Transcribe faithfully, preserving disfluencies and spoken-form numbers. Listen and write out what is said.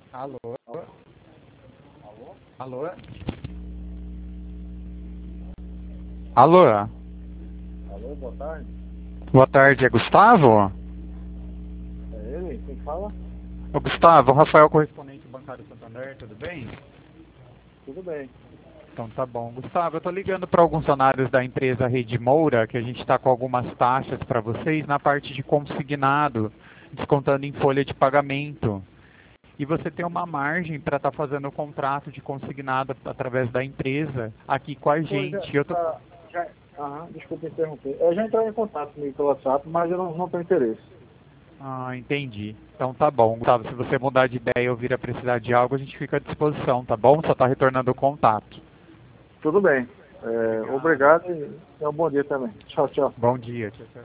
Alô? Alô? Alô? Alô? Alô, boa tarde. Boa tarde, é Gustavo? É ele? Quem fala? Ô, Gustavo, Rafael, correspondente bancário Santander, tudo bem? Tudo bem. Então tá bom. Gustavo, eu tô ligando para alguns funcionários da empresa Rede Moura, que a gente está com algumas taxas para vocês na parte de consignado, descontando em folha de pagamento. E você tem uma margem para estar fazendo o contrato de consignado através da empresa aqui com a Pois já, gente. Eu tô... já, já aham, desculpa interromper. Eu já entrei em contato comigo pelo WhatsApp, mas eu não, não tenho interesse. Ah, entendi. Então tá bom, Gustavo. Se você mudar de ideia ou vir a precisar de algo, a gente fica à disposição, tá bom? Só tá retornando o contato. Tudo bem. É, Obrigado. obrigado e tenha um bom dia também. Tchau, tchau. Bom dia. Tchau, tchau.